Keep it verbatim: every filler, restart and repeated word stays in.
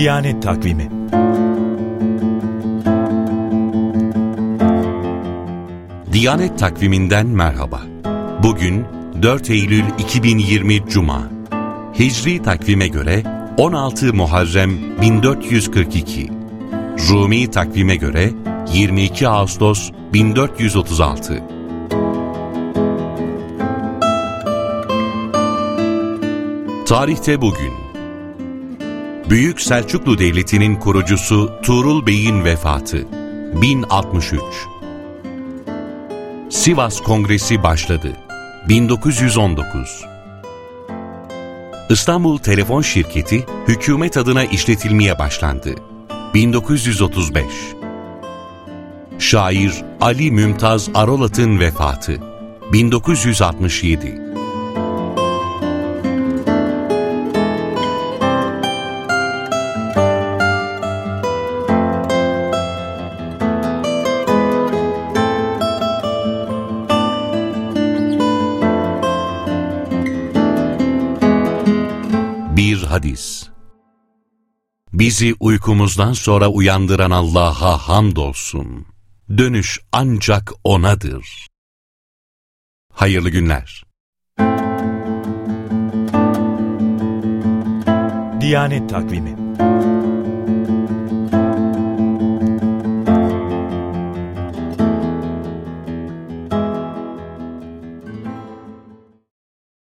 Diyanet Takvimi. Diyanet Takviminden merhaba. Bugün dört Eylül iki bin yirmi Cuma. Hicri takvime göre on altı Muharrem bin dört yüz kırk iki. Rumi takvime göre yirmi iki Ağustos bin dört yüz otuz altı. Tarihte bugün Büyük Selçuklu Devleti'nin kurucusu Tuğrul Bey'in vefatı bin altmış üç. Sivas Kongresi başladı bin dokuz yüz on dokuz. İstanbul Telefon Şirketi hükümet adına işletilmeye başlandı bin dokuz yüz otuz beş. Şair Ali Mümtaz Arolat'ın vefatı bin dokuz yüz altmış yedi. Bir hadis. Bizi uykumuzdan sonra uyandıran Allah'a hamdolsun. Dönüş ancak O'nadır. Hayırlı günler. Diyanet Takvimi.